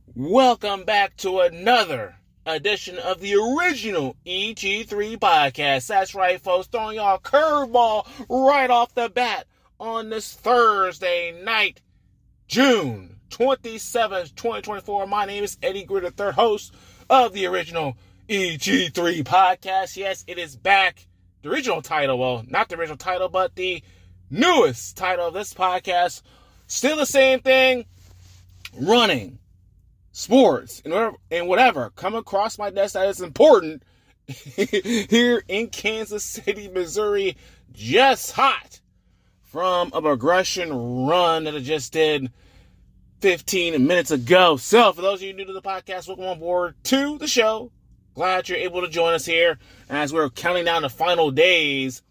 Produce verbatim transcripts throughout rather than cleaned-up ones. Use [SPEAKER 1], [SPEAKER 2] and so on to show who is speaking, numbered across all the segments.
[SPEAKER 1] Welcome back to another edition of the original E G three podcast. That's right, folks. Throwing y'all a curveball right off the bat on this Thursday night, June twenty-seventh, twenty twenty-four. My name is Eddie Gritter, third host of the original E G three podcast. Yes, it is back. The original title, well, not the original title, but the newest title of this podcast. Still the same thing, running, sports, and whatever, and whatever come across my desk that is important here in Kansas City, Missouri. Just hot from a progression run that I just did fifteen minutes ago. So, for those of you new to the podcast, welcome on board to the show. Glad you're able to join us here as we're counting down the final days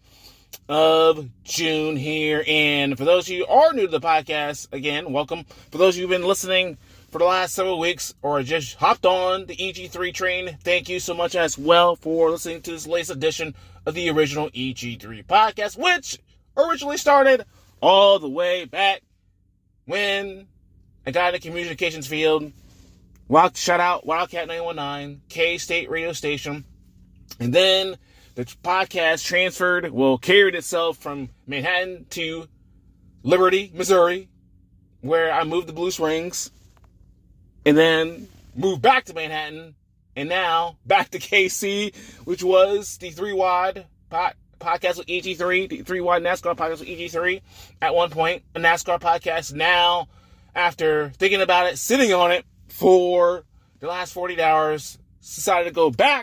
[SPEAKER 1] of June here. And for those of you who are new to the podcast, again, welcome. For those of you who've been listening for the last several weeks or just hopped on the E G three train, thank you so much as well for listening to this latest edition of the original E G three podcast, which originally started all the way back when I got in the communications field. Wild, shout out Wildcat nine one nine, K-State radio station. And then the podcast transferred, well, carried itself from Manhattan to Liberty, Missouri, where I moved to Blue Springs. And then moved back to Manhattan. And now back to K C, which was the three-wide pod, podcast with E G three, the three-wide NASCAR podcast with E G three. At one point, a NASCAR podcast. Now, after thinking about it, sitting on it for the last forty-eight hours, decided to go back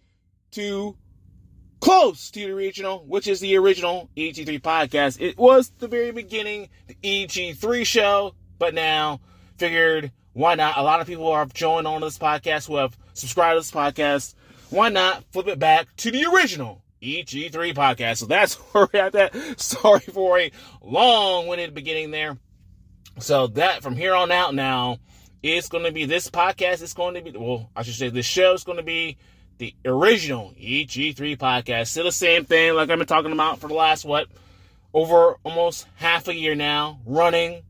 [SPEAKER 1] to close to the original, which is the original E G three podcast. It was the very beginning, the E G three show, but now figured, why not? A lot of people are joining on to this podcast who have subscribed to this podcast. Why not flip it back to the original E G three podcast? So that's where we're at that. Sorry for a long-winded beginning there. So that from here on out now, it's going to be this podcast. It's going to be, well, I should say this show is going to be the original E G three podcast. Still the same thing like I've been talking about for the last, what, over almost half a year now. Running,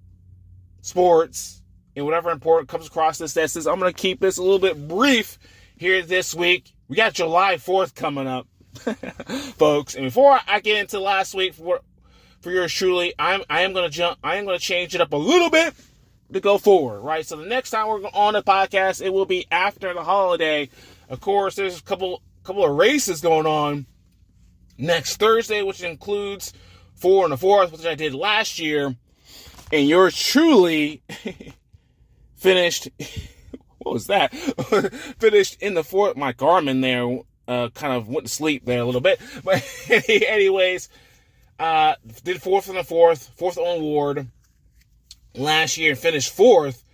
[SPEAKER 1] sports, and whatever important comes across this desk. I'm going to keep this a little bit brief here this week. We got July fourth coming up, folks. And before I get into last week for for yours truly, I'm I am going to jump. I am going to change it up a little bit to go forward, right? So the next time we're on the podcast, it will be after the holiday. Of course, there's a couple couple of races going on next Thursday, which includes four and the fourth, which I did last year. And yours truly finished, what was that? Finished in the fourth. My Garmin there uh, kind of went to sleep there a little bit. But anyways, uh, did fourth in the fourth, fourth on award last year and finished fourth.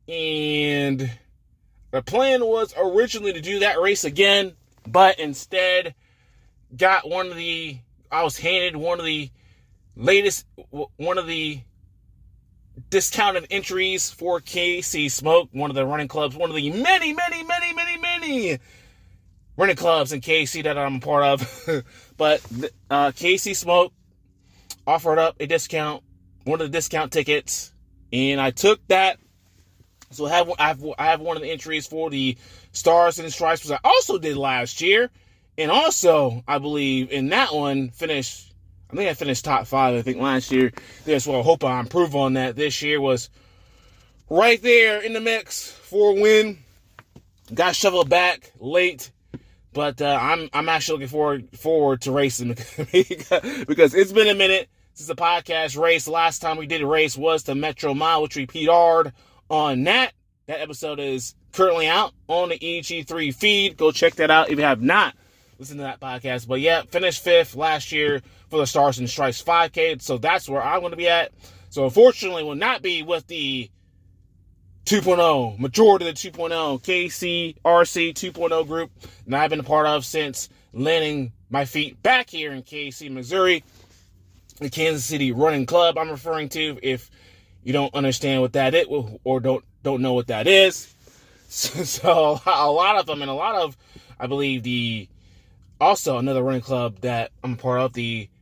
[SPEAKER 1] And the plan was originally to do that race again, but instead got one of the, I was handed one of the latest, one of the discounted entries for K C Smoke, one of the running clubs, one of the many, many, many, many, many running clubs in K C that I'm a part of. But uh, K C Smoke offered up a discount, one of the discount tickets, and I took that. So I have, I have I have one of the entries for the Stars and Stripes, which I also did last year. And also, I believe, in that one, finished, I think I finished top five, I think, last year. Yes, well, I hope I improve on that. This year was right there in the mix for a win. Got shoveled back late. But uh, I'm I'm actually looking forward, forward to racing because it's been a minute since the podcast race. The last time we did a race was the Metro Mile, which we P R'd on that. That episode is currently out on the E G three feed. Go check that out if you have not listened to that podcast. But yeah, finished fifth last year for the Stars and Stripes five K. So that's where I'm going to be at. So unfortunately, will not be with the two point oh, majority of the two point oh, K C R C two point oh group that I've been a part of since landing my feet back here in K C, Missouri, the Kansas City Running Club I'm referring to, if you don't understand what that is or don't don't know what that is. So, so a lot of them, and a lot of, I believe, the also another running club that I'm a part of, the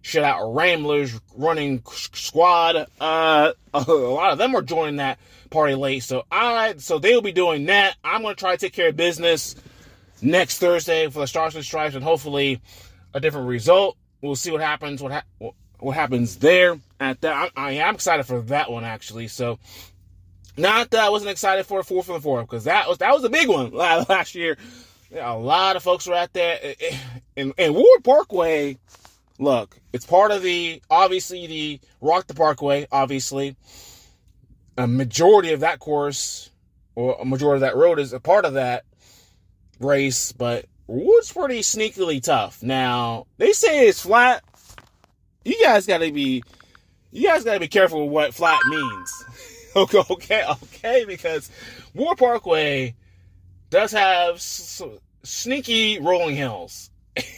[SPEAKER 1] Shout out Ramblers running squad. Uh, a lot of them are joining that party late. So I, so they'll be doing that. I'm going to try to take care of business next Thursday for the Stars and Stripes, and hopefully a different result. We'll see what happens. What ha- what happens there at that? I, I am excited for that one actually. So not that I wasn't excited for four for the four, because that was that was a big one last year. A lot of folks were out there, and, and Ward Parkway. Look, it's part of the obviously the Rock the Parkway. Obviously, a majority of that course or a majority of that road is a part of that race, but Ward's pretty sneakily tough. Now they say it's flat. You guys got to be, you guys got to be careful with what flat means. okay, okay, okay, because Ward Parkway does have s- sneaky rolling hills.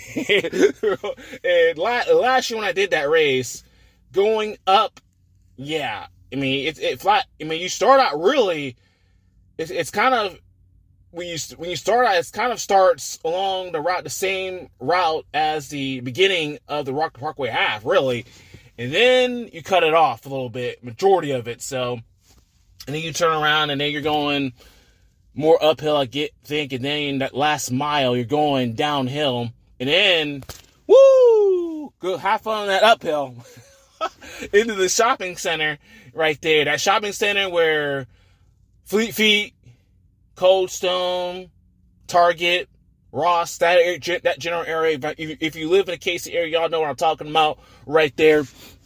[SPEAKER 1] And last year when I did that race, going up, yeah, I mean it's it flat. I mean you start out really, it's it's kind of when you when you start out, it kind of starts along the route, the same route as the beginning of the Rock Parkway half, really, and then you cut it off a little bit, majority of it. So, and then you turn around, and then you're going more uphill, I get think, and then that last mile you're going downhill, and then woo, go have fun on that uphill into the shopping center right there. That shopping center where Fleet Feet, Cold Stone, Target, Ross, that area, that general area. If you live in the K C area, y'all know what I'm talking about right there.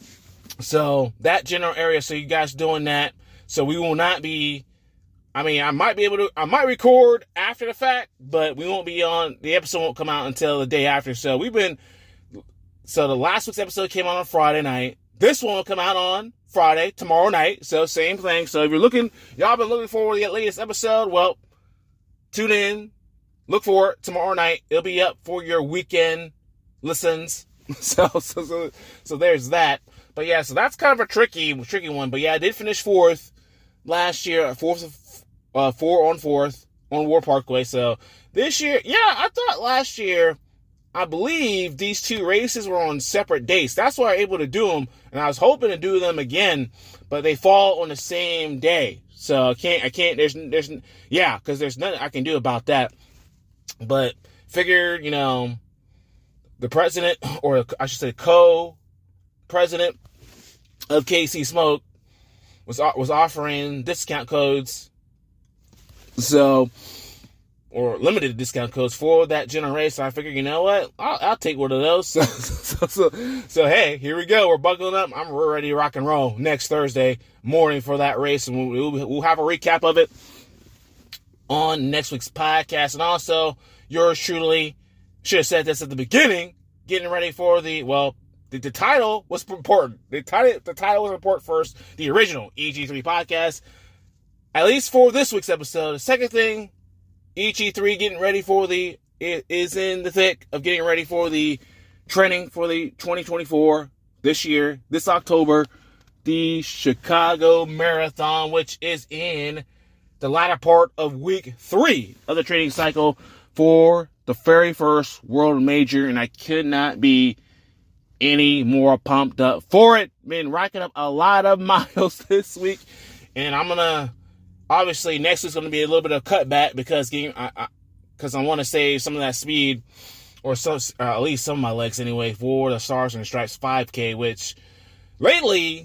[SPEAKER 1] So that general area. So you guys doing that. So we will not be. I mean, I might be able to. I might record after the fact, but we won't be on. The episode won't come out until the day after. So we've been. So the last week's episode came out on Friday night. This one will come out on Friday, tomorrow night. So same thing. So if you're looking, y'all been looking forward to the latest episode, well, tune in, look for it tomorrow night. It'll be up for your weekend listens. So, so, so, so there's that. But yeah, so that's kind of a tricky, tricky one. But yeah, I did finish fourth last year, fourth, uh, four on fourth on Ward Parkway. So this year, yeah, I thought last year, I believe these two races were on separate dates. That's why I was able to do them, and I was hoping to do them again, but they fall on the same day. So I can't, I can't, there's, there's, yeah, because there's nothing I can do about that. But figured, you know, the president, or I should say co-president of K C Smoke was was offering discount codes. So, or limited discount codes for that general race. So I figured, you know what? I'll, I'll take one of those. So, so, so, so, hey, here we go. We're buckling up. I'm ready to rock and roll next Thursday morning for that race. And we'll, we'll have a recap of it on next week's podcast. And also, yours truly, should have said this at the beginning, getting ready for the, well, the, the title was important. The title, the title was important first. The original E G three podcast, at least for this week's episode. The second thing, E G three getting ready for the, it is in the thick of getting ready for the training for the twenty twenty-four this year, this October, the Chicago Marathon, which is in the latter part of week three of the training cycle for the very first world major. And I could not be any more pumped up for it. Been racking up a lot of miles this week, and I'm going to, obviously, next week's going to be a little bit of cutback because game, I, I, cause I want to save some of that speed, or some, uh, at least some of my legs anyway, for the Stars and Stripes five K, which lately,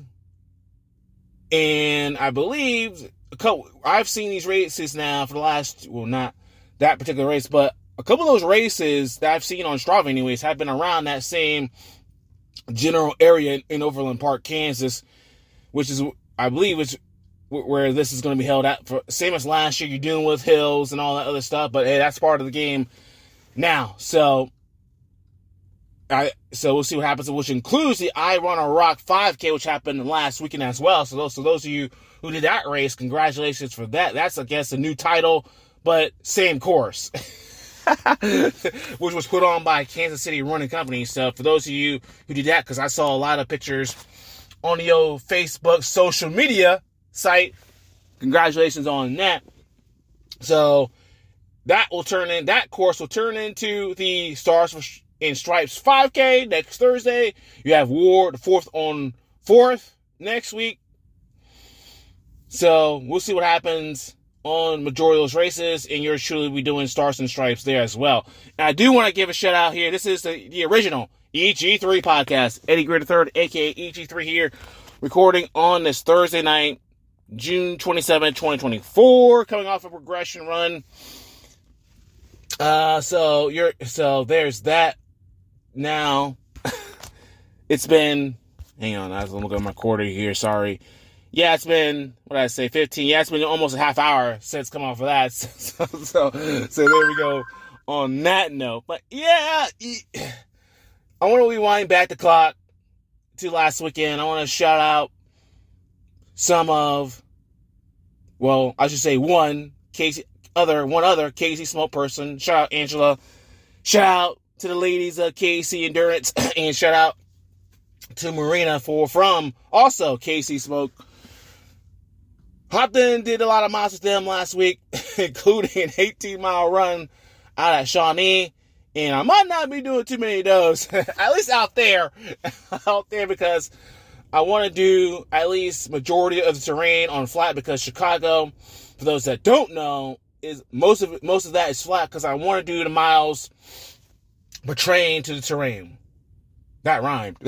[SPEAKER 1] and I believe, a couple, I've seen these races now for the last, well, not that particular race, but a couple of those races that I've seen on Strava anyways have been around that same general area in, in Overland Park, Kansas, which is, I believe, is where this is going to be held at. For same as last year, you're dealing with hills and all that other stuff, but hey, that's part of the game now. So, I so we'll see what happens, which includes the I Run a Rock five K, which happened last weekend as well. So those, so those of you who did that race, congratulations for that. That's, I guess, a new title, but same course, which was put on by Kansas City Running Company. So for those of you who did that, because I saw a lot of pictures on the old Facebook social media site, congratulations on that. So that will turn in, that course will turn into the Stars for in Stripes five K next Thursday. You have War, the fourth on fourth next week. So we'll see what happens on majority of those races, and yours truly will be doing Stars and Stripes there as well. And I do want to give a shout out here. This is the, the original E G three podcast. Eddie Greer the third, aka E G three here, recording on this Thursday night, June twenty-seventh, twenty twenty-four, coming off a progression run. Uh, so you're so there's that. Now, it's been. Hang on, I was looking at my quarter here. Sorry. Yeah, it's been, what did I say, fifteen? Yeah, it's been almost a half hour since come off of that. So, so, so there we go on that note. But yeah, I want to rewind back the clock to last weekend. I want to shout out some of, well, I should say one Casey, other, one other Casey Smoke person. Shout out Angela. Shout out to the ladies of K C Endurance, and shout out to Marina for from also K C Smoke. Hopped in, did a lot of miles with them last week, including an eighteen mile run out at Shawnee. And I might not be doing too many of those, at least out there, out there, because I want to do at least majority of the terrain on flat, because Chicago, for those that don't know, is most of it, most of that is flat, because I want to do the miles portraying to the terrain. That rhymed.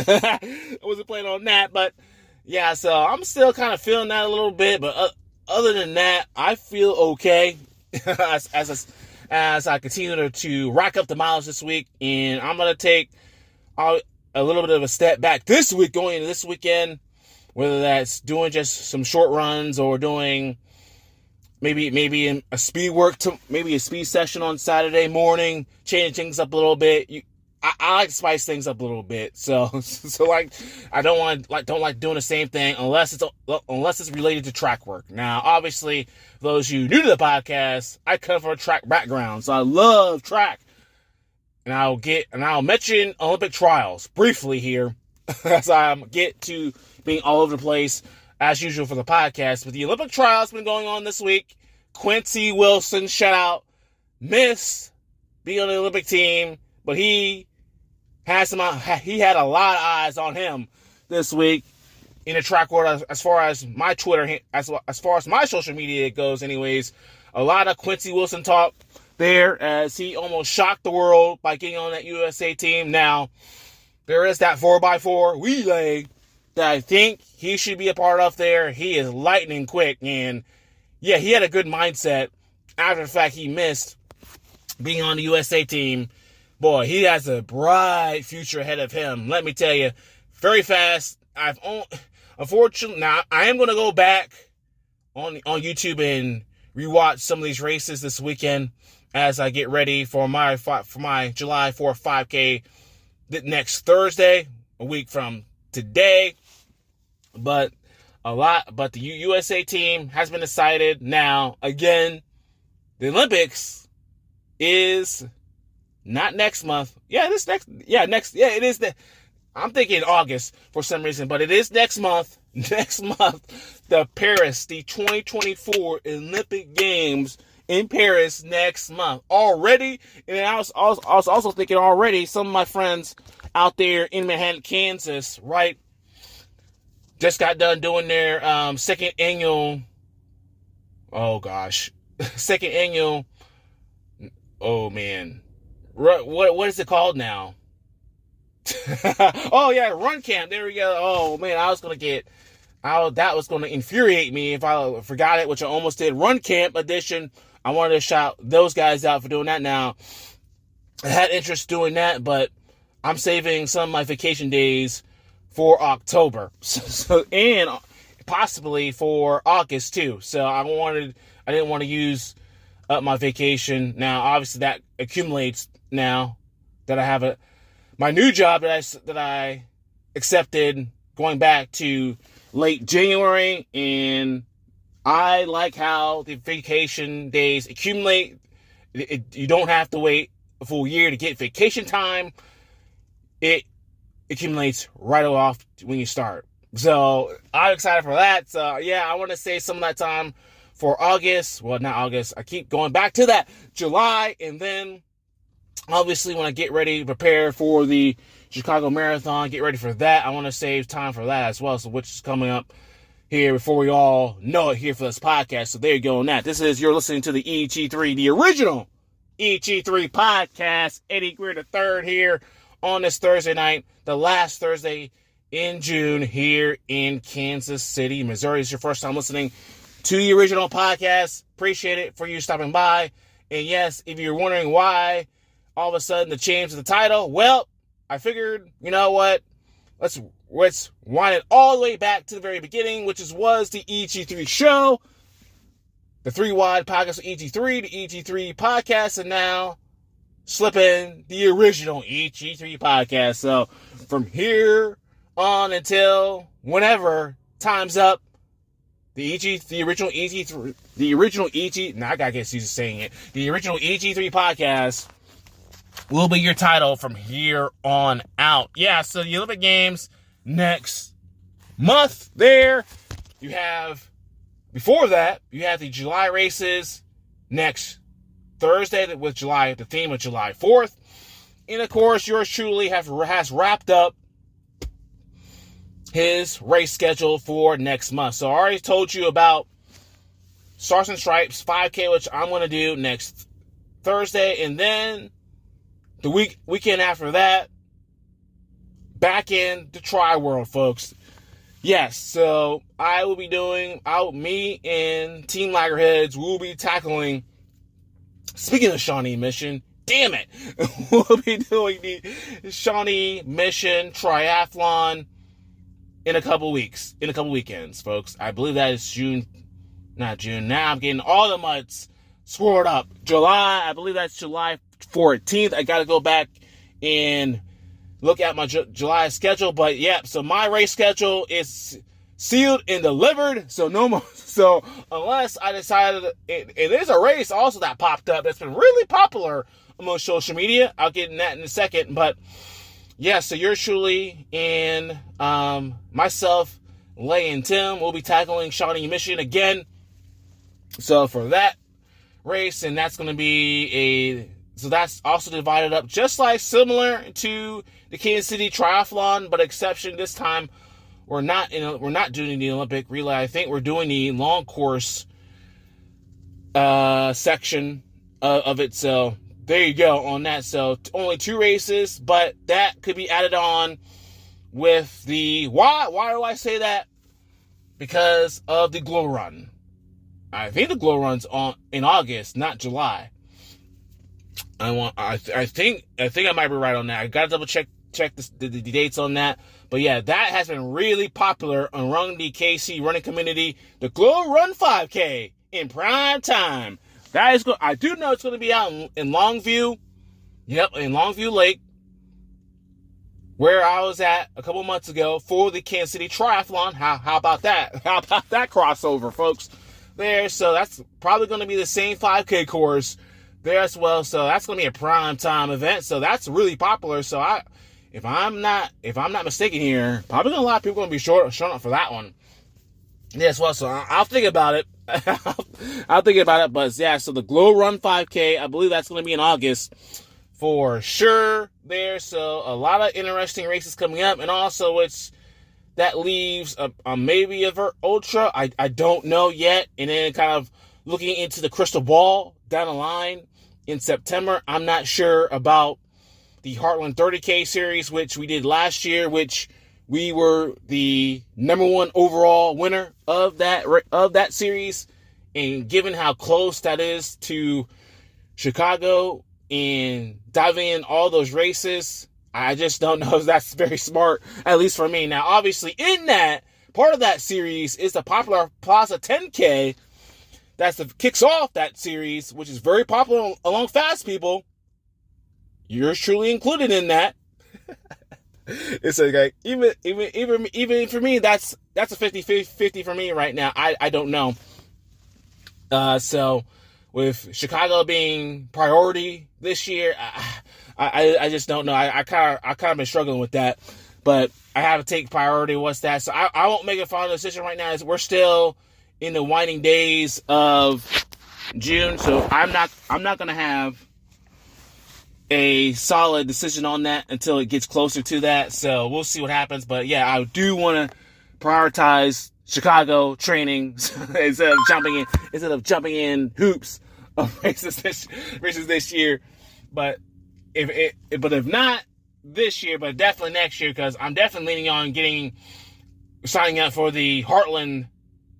[SPEAKER 1] I wasn't planning on that, but yeah, so I'm still kind of feeling that a little bit, but uh, other than that, I feel okay as as as I continue to, to rack up the miles this week, and I'm gonna take uh, a little bit of a step back this week, going into this weekend, whether that's doing just some short runs or doing maybe maybe a speed work to maybe a speed session on Saturday morning, change things up a little bit. You, I, I like to spice things up a little bit, so so like I don't want like don't like doing the same thing unless it's unless it's related to track work. Now, obviously, for those of you new to the podcast, I come from a track background, so I love track, and I'll get and I'll mention Olympic trials briefly here as I get to being all over the place as usual for the podcast. But the Olympic trials been going on this week. Quincy Wilson, shout out, missed being on the Olympic team, but he. Has some, he had a lot of eyes on him this week in the track world, as, as far as my Twitter, as, as far as my social media goes anyways. A lot of Quincy Wilson talk there, as he almost shocked the world by getting on that U S A team. Now, there is that four by four relay that I think he should be a part of there. He is lightning quick, and yeah, he had a good mindset after the fact he missed being on the U S A team. Boy, he has a bright future ahead of him. Let me tell you, very fast. I've only, unfortunately, now I am going to go back on on YouTube and rewatch some of these races this weekend as I get ready for my for my July fourth five K next Thursday, a week from today. But a lot, but the U S A team has been decided. Now, again, the Olympics is. Not next month. Yeah, this next. Yeah, next. Yeah, it is. The, I'm thinking August for some reason, but it is next month. Next month, the Paris, the twenty twenty-four Olympic Games in Paris next month already. And I was, I was, I was also thinking already. Some of my friends out there in Manhattan, Kansas, right, just got done doing their um, second annual. Oh gosh, second annual. Oh man. What what is it called now? Oh yeah, Run Camp. There we go. Oh man, I was gonna get, I that was gonna infuriate me if I forgot it, which I almost did. Run Camp edition. I wanted to shout those guys out for doing that. Now, I had interest doing that, but I'm saving some of my vacation days for October, so, so and possibly for August too. So I wanted, I didn't want to use up my vacation. Now, obviously, that accumulates. Now that I have a my new job that I that I accepted going back to late January, and I like how the vacation days accumulate. It, it, you don't have to wait a full year to get vacation time. It accumulates right off when you start. So I'm excited for that. So yeah, I want to save some of that time for August. Well, not August. I keep going back to that. July, and then obviously, when I get ready, prepare for the Chicago Marathon, get ready for that. I want to save time for that as well, so which is coming up here before we all know it here for this podcast. So there you go on that. This is, you're listening to the E G three, the original E G three podcast. Eddie Greer the third here on this Thursday night, the last Thursday in June here in Kansas City, Missouri. It's your first time listening to the original podcast. Appreciate it for you stopping by. And yes, if you're wondering why all of a sudden the change of the title, well, I figured, you know what, let's let's wind it all the way back to the very beginning, which is was the E G three show, the three wide podcast of E G three, the E G three podcast, and now slip in the original E G three podcast. So from here on until whenever time's up, the E G, the original E G three, the original E G, now I gotta get used to saying it, the original E G three podcast will be your title from here on out. Yeah, so the Olympic Games next month there. You have, before that, you have the July races next Thursday with July, the theme of July fourth. And of course, yours truly have, has wrapped up his race schedule for next month. So I already told you about Stars and Stripes five K, which I'm going to do next Thursday. And then the week weekend after that, back in the Tri-World, folks. Yes, so I will be doing, I'll, me and Team Laggerheads will be tackling, speaking of Shawnee Mission, damn it, we'll be doing the Shawnee Mission Triathlon in a couple weeks, in a couple weekends, folks. I believe that is June, not June, now I'm getting all the months scored up. July, I believe that's July fourteenth. I got to go back and look at my Ju- July schedule, but yeah, so my race schedule is sealed and delivered, so no more, so unless I decided, it, it is a race also that popped up that's been really popular among social media, I'll get in that in a second, but yeah, so yours truly and um, myself, Lay and Tim will be tackling Shawnee Mission again, so for that race, and that's going to be a, so that's also divided up just like similar to the Kansas City Triathlon, but exception this time we're not in we're not doing the Olympic relay. I think we're doing the long course uh, section of, of it. So there you go on that. So only two races, but that could be added on with the why. Why do I say that? Because of the Glow Run. I think the Glow Run's on in August, not July. I want. I, th- I think. I think I might be right on that. I gotta double check check the, the, the dates on that. But yeah, that has been really popular among the K C running community. The Glow Run five K in prime time. That is good. I do know it's going to be out in, in Longview. Yep, in Longview Lake, where I was at a couple months ago for the Kansas City Triathlon. How how about that? How about that crossover, folks? There, so that's probably going to be the same five K course there as well. So that's going to be a prime time event. So that's really popular. So I, if I'm not, if I'm not mistaken here, probably a lot of people going to be short, showing up for that one. Yeah, as well. So I'll, I'll think about it. I'll think about it. But yeah, so the Glow Run five K, I believe that's going to be in August for sure there. So a lot of interesting races coming up. And also it's, that leaves a, a maybe a Vert Ultra. I, I don't know yet. And then kind of looking into the crystal ball down the line in September, I'm not sure about the Heartland thirty K series, which we did last year, which we were the number one overall winner of that of that series. And given how close that is to Chicago and diving in all those races, I just don't know if that's very smart, at least for me. Now, obviously, in that, part of that series is the popular Plaza ten K. That's the kicks off that series, which is very popular among fast people. You're truly included in that. It's like, even, even, even, even for me, that's, that's a fifty-fifty for me right now. I, I don't know. Uh, so with Chicago being priority this year, I, I, I just don't know. I, I kind of, I kind of been struggling with that, but I have to take priority. What's that? So I, I won't make a final decision right now. We're still in the winding days of June, so I'm not, I'm not gonna have a solid decision on that until it gets closer to that. So we'll see what happens. But yeah, I do want to prioritize Chicago training instead of jumping in instead of jumping in hoops of races this, races this year. But if it, but if not this year, but definitely next year, because I'm definitely leaning on getting signing up for the Heartland.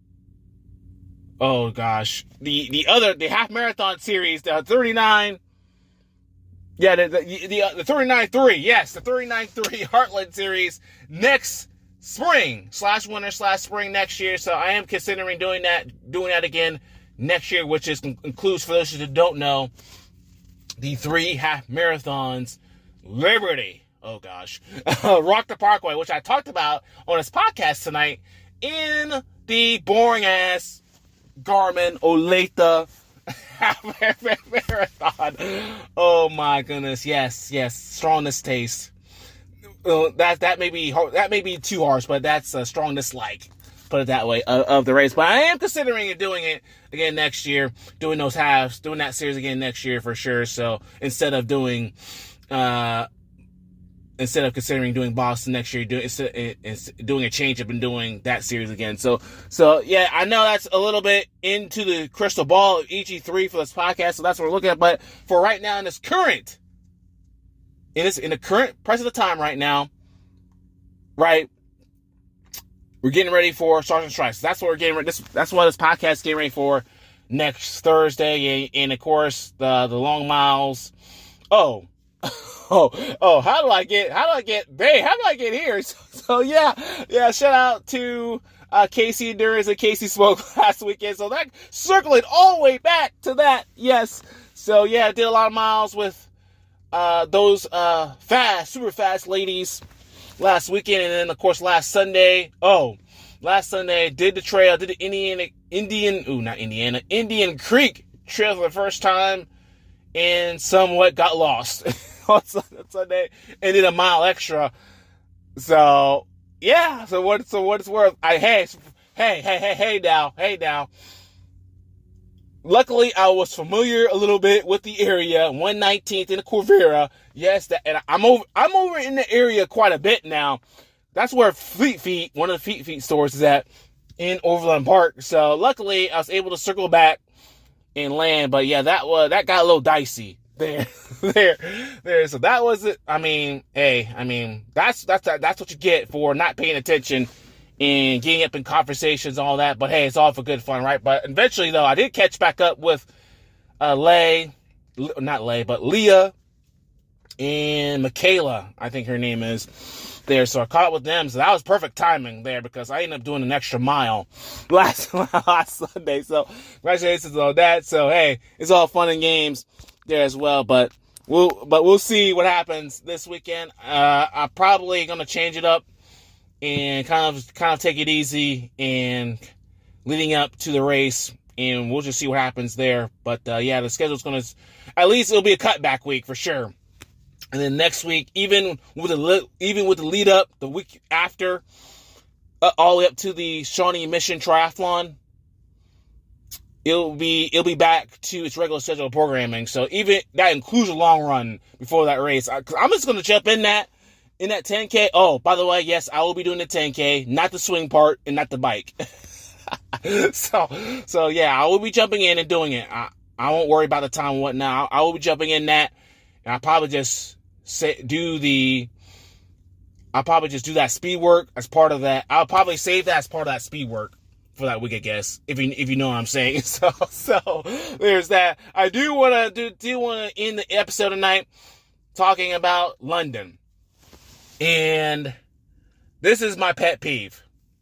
[SPEAKER 1] Oh gosh, the the other the half marathon series, the thirty-nine. Yeah, the the the, uh, the thirty-nine three. Yes, the thirty-nine three Heartland series next spring slash winter slash spring next year. So I am considering doing that doing that again next year, which is includes, for those who don't know, the three half marathons. Liberty, oh gosh, Rock the Parkway, which I talked about on this podcast tonight in the boring ass Garmin Olathe marathon. Oh my goodness, yes, yes, strongest taste. Uh, that that may be that may be too harsh, but that's a strong dislike, put it that way, of, of the race. But I am considering it doing it again next year, doing those halves, doing that series again next year for sure. So instead of doing, uh, instead of considering doing Boston next year, doing it's, it's doing a change up and doing that series again. So so yeah, I know that's a little bit into the crystal ball of E G three for this podcast. So that's what we're looking at. But for right now, in this current, in this in the current price of the time right now, right. We're getting ready for Stars and Stripes. That's what we're getting ready. This, that's what this podcast is getting ready for next Thursday. And, and of course, the the long miles. Oh, oh, oh! How do I get? How do I get? Hey, how do I get here? So, so yeah, yeah. Shout out to uh, Casey Endurance and Casey Smoke last weekend. So that circling all the way back to that. Yes. So yeah, I did a lot of miles with uh, those uh, fast, super fast ladies last weekend, and then of course last Sunday. Oh, last Sunday did the trail, did the Indiana, Indian, ooh, not Indiana, Indian Creek trail for the first time, and somewhat got lost on Sunday, and did a mile extra. So yeah, so what? So what it's worth? I hey, hey, hey, hey, hey now, hey now. Luckily, I was familiar a little bit with the area, one nineteenth in the Quivira. Yes, that, and I'm over. I'm over in the area quite a bit now. That's where Fleet Feet, one of the Fleet Feet stores, is at in Overland Park. So luckily, I was able to circle back and land. But yeah, that was that got a little dicey there, there, there. So that was it. I mean, hey, I mean that's that's that's what you get for not paying attention and getting up in conversations and all that. But hey, it's all for good fun, right? But eventually, though, I did catch back up with uh, Lay, not Lay, but Leah and Michaela, I think her name is, there. So I caught up with them. So that was perfect timing there, because I ended up doing an extra mile last, last Sunday. So congratulations on that. So hey, it's all fun and games there as well. But we'll, but we'll see what happens this weekend. Uh, I'm probably going to change it up and kind of kind of take it easy and leading up to the race, and we'll just see what happens there. But uh, yeah, the schedule's going to, at least it'll be a cutback week for sure. And then next week, even with the even with the lead up, the week after, uh, all the way up to the Shawnee Mission Triathlon, it'll be it'll be back to its regular scheduled programming. So even that includes a long run before that race. I, I'm just going to jump in that. In that ten K, oh, by the way, yes, I will be doing the ten K, not the swing part and not the bike. so, so yeah, I will be jumping in and doing it. I, I won't worry about the time and whatnot. I will be jumping in that, and I'll probably just say, do the, I'll probably just do that speed work as part of that. I'll probably save that as part of that speed work for that week, I guess, if you if you know what I'm saying. So, so there's that. I do want to do do want to end the episode tonight talking about London. And this is my pet peeve.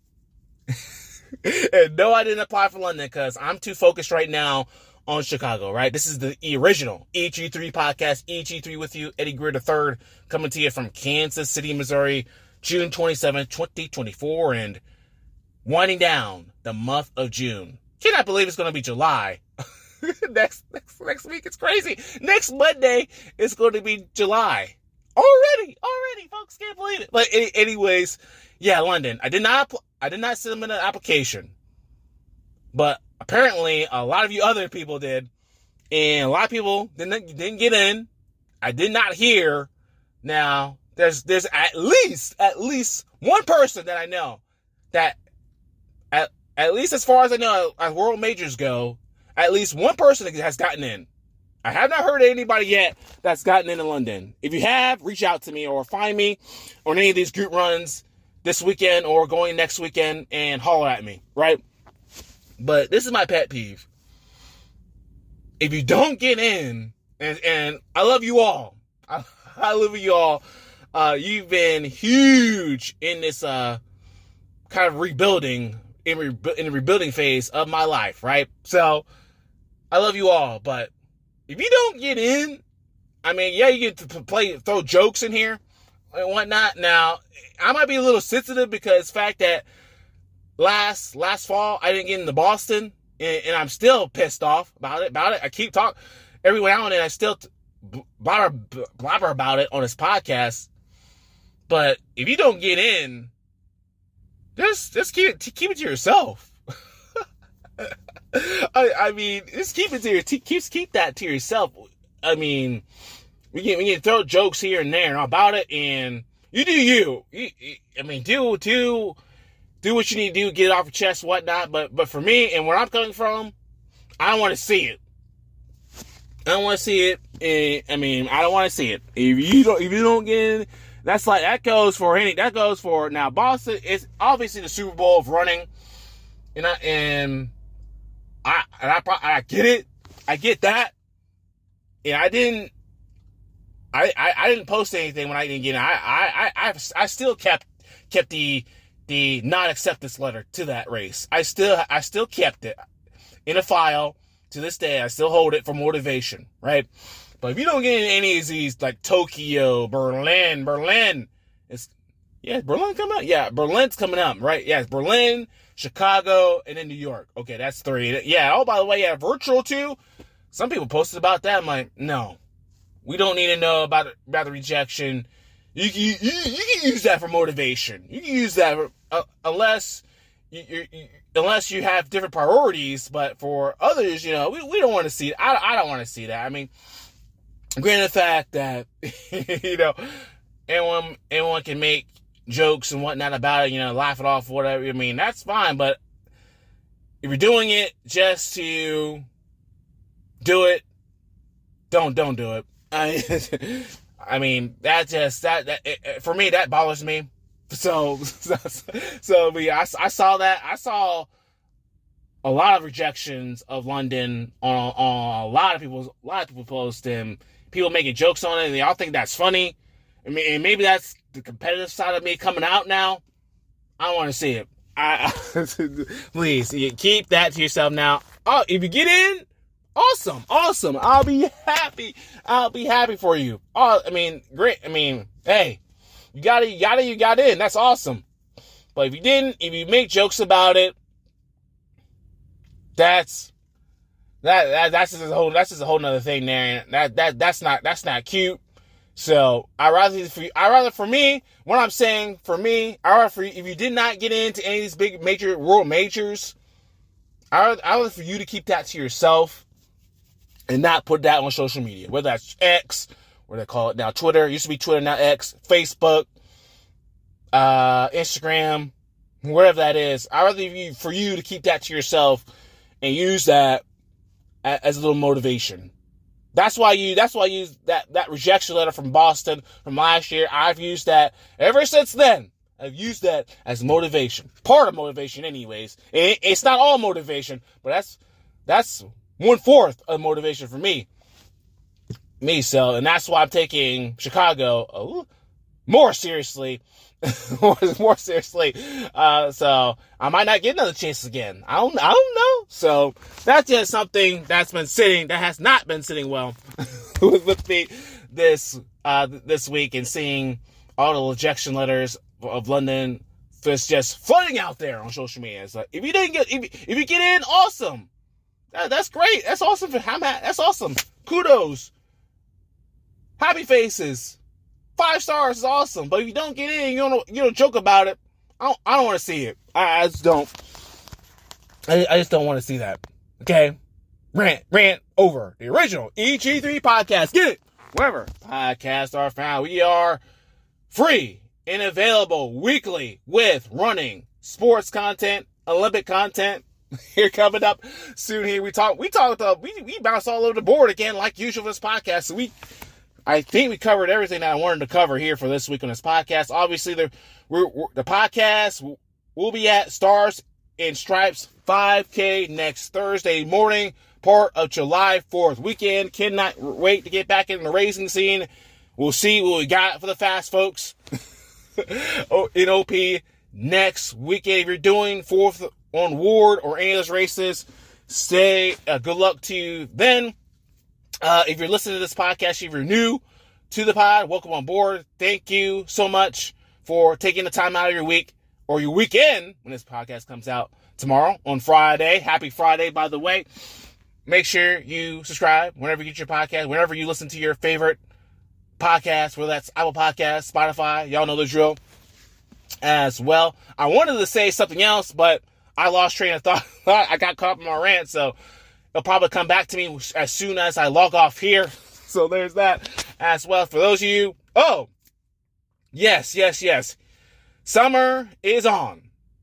[SPEAKER 1] And no, I didn't apply for London because I'm too focused right now on Chicago, right? This is the original E G three podcast, E G three with you, Eddie Greer the third, coming to you from Kansas City, Missouri, June twenty-seventh, twenty twenty-four, and winding down the month of June. Cannot believe it's going to be July. next, next, next week, it's crazy. Next Monday, it's going to be July. Already, already, folks, can't believe it. But any, anyways, yeah, London. I did not, I did not submit an application, but apparently a lot of you other people did, and a lot of people didn't didn't get in. I did not hear. Now, there's there's at least, at least one person that I know that, at, at least as far as I know, as world majors go, at least one person has gotten in. I have not heard of anybody yet that's gotten into London. If you have, reach out to me or find me on any of these group runs this weekend or going next weekend and holler at me, right? But this is my pet peeve. If you don't get in, and, and I love you all. I, I love you all. Uh, you've been huge in this uh, kind of rebuilding, in, re- in the rebuilding phase of my life, right? So, I love you all, but if you don't get in, I mean, yeah, you get to play, throw jokes in here and whatnot. Now, I might be a little sensitive because the fact that last last fall I didn't get into Boston, and, and I'm still pissed off about it. About it, I keep talking every now and then. I still t- blabber, blabber about it on this podcast. But if you don't get in, just just keep it keep it to yourself. I, I mean, just keep it to your keep keep that to yourself. I mean, we can we can throw jokes here and there about it, and you do you. you, you I mean, do do do what you need to do, get it off your chest, whatnot. But but for me, and where I'm coming from, I don't want to see it. I don't want to see it. And, I mean, I don't want to see it. If you don't, if you don't get in, that's like that goes for any. That goes for now. Boston is obviously the Super Bowl of running, and I and. I, and I, I get it. I get that. And I didn't, I, I, I didn't post anything when I didn't get it. I, I, I, I still kept, kept the, the not acceptance letter to that race. I still, I still kept it in a file to this day. I still hold it for motivation, right? But if you don't get in any of these, like Tokyo, Berlin, Berlin, it's, yeah, Berlin coming up? Yeah, Berlin's coming up, right? Yeah, it's Berlin, Chicago, and then New York. Okay, that's three. Yeah, oh, by the way, yeah, virtual too. Some people posted about that. I'm like, no. We don't need to know about, about the rejection. You, you, you, you can use that for motivation. You can use that for, uh, unless you, you, you, unless you have different priorities. But for others, you know, we, we don't want to see it. I, I don't want to see that. I mean, granted the fact that, you know, anyone, anyone can make jokes and whatnot about it, you know, laugh it off, whatever. I mean, that's fine, but if you're doing it just to do it, don't don't do it. I, I mean, that just that, that it, for me that bothers me. So so, so yeah, I, I saw that. I saw a lot of rejections of London on on a lot of people's a lot of people post and people making jokes on it, and they all think that's funny. I mean, and maybe that's the competitive side of me coming out now. I don't want to see it. I, please keep that to yourself now. Oh, if you get in, awesome, awesome. I'll be happy. I'll be happy for you. Oh, I mean, great. I mean, hey, you got it, you got it, you got in. That's awesome. But if you didn't, if you make jokes about it, that's that, that that's just a whole that's just a whole nother thing there. That that that's not that's not cute. So I rather for you, I rather for me, what I'm saying for me, I rather for you, if you did not get into any of these big major world majors, I rather, I rather for you to keep that to yourself and not put that on social media, whether that's X, what they call it now, Twitter. It used to be Twitter, now X, Facebook, uh, Instagram, wherever that is. I rather you, for you to keep that to yourself and use that as a little motivation. That's why you, that's why I use that, that rejection letter from Boston from last year. I've used that ever since then. I've used that as motivation. Part of motivation anyways. It, it's not all motivation, but that's, that's one fourth of motivation for me. Me, so, and that's why I'm taking Chicago oh, more seriously. more, more seriously. Uh, so I might not get another chance again. I don't, I don't know. So that's just something that's been sitting, that has not been sitting well with me this, uh, this week, and seeing all the rejection letters of London that's just flooding out there on social media. It's like, if you didn't get, if, if you get in, awesome. That, that's great. That's awesome. For, that's awesome. Kudos. Happy faces. Five stars is awesome, but if you don't get in, you don't you don't joke about it. I don't I don't want to see it. I, I just don't. I, I just don't want to see that. Okay, rant rant over. The original E G three podcast. Get it. wherever podcasts are found. We are free and available weekly with running, sports content, Olympic content. Here coming up soon here. We talk, we talked, uh, we, we bounced all over the board again, like usual for this podcast. So we, I think we covered everything that I wanted to cover here for this week on this podcast. Obviously, the, we're, we're, the podcast will be at Stars and Stripes five K next Thursday morning, part of July fourth weekend. Cannot wait to get back in the racing scene. We'll see what we got for the fast folks in O P next weekend. If you're doing fourth on Ward or any of those races, say uh, good luck to you then. Uh, if you're listening to this podcast, if you're new to the pod, welcome on board. Thank you so much for taking the time out of your week or your weekend when this podcast comes out tomorrow on Friday. Happy Friday, by the way. Make sure you subscribe whenever you get your podcast, whenever you listen to your favorite podcast, whether that's Apple Podcasts, Spotify. Y'all know the drill as well. I wanted to say something else, but I lost train of thought. I got caught up in my rant, so it'll probably come back to me as soon as I log off here. So there's that as well. For those of you, oh, yes, yes, yes. Summer is on.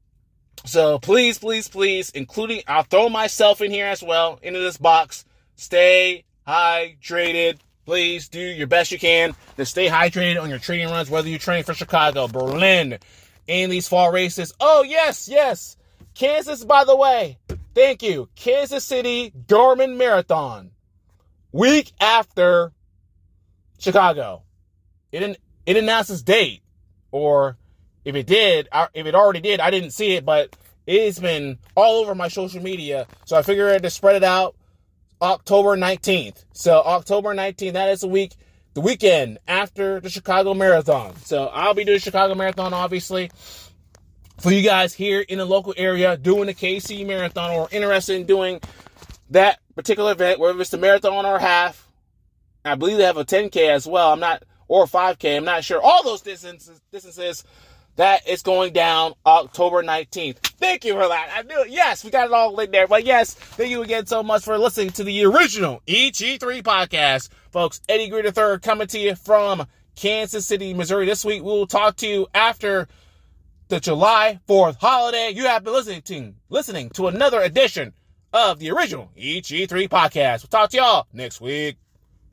[SPEAKER 1] So please, please, please, including, I'll throw myself in here as well, into this box. Stay hydrated. Please do your best you can to stay hydrated on your training runs, whether you train for Chicago, Berlin, in these fall races. Oh, yes, yes. Kansas, by the way, thank you. Kansas City Garmin Marathon. Week after Chicago. It didn't, it announced its date. Or if it did, if it already did, I didn't see it, but it's been all over my social media. So I figured to spread it out. October nineteenth. So October nineteenth, that is the week, the weekend after the Chicago Marathon. So I'll be doing the Chicago Marathon, obviously. For you guys here in the local area doing the K C Marathon or interested in doing that particular event, whether it's the marathon or half, I believe they have a ten K as well. I'm not, or five K. I'm not sure. All those distances, distances that is going down October nineteenth. Thank you for that. I knew it. Yes, we got it all in there. But yes, thank you again so much for listening to the original E G three podcast. Folks, Eddie Greer the third coming to you from Kansas City, Missouri. This week, we will talk to you after the July fourth holiday. You have been listening to, listening to another edition of the original E G three podcast. We'll talk to y'all next week.